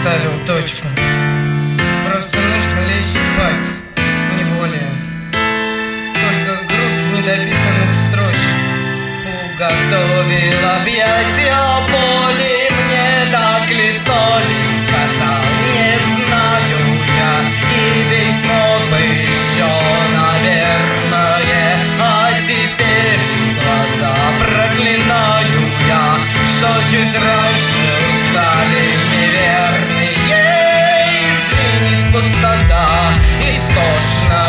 поставил точку. Просто нужно лечь спать, не более. Только груз недописанных строчек уготовил объятия боли. Мне так ли то ли сказал, не знаю я. И ведь мог бы еще, наверное. А теперь глаза проклинаю я, что чуть раньше устали неверные. Извинит пустота, истошно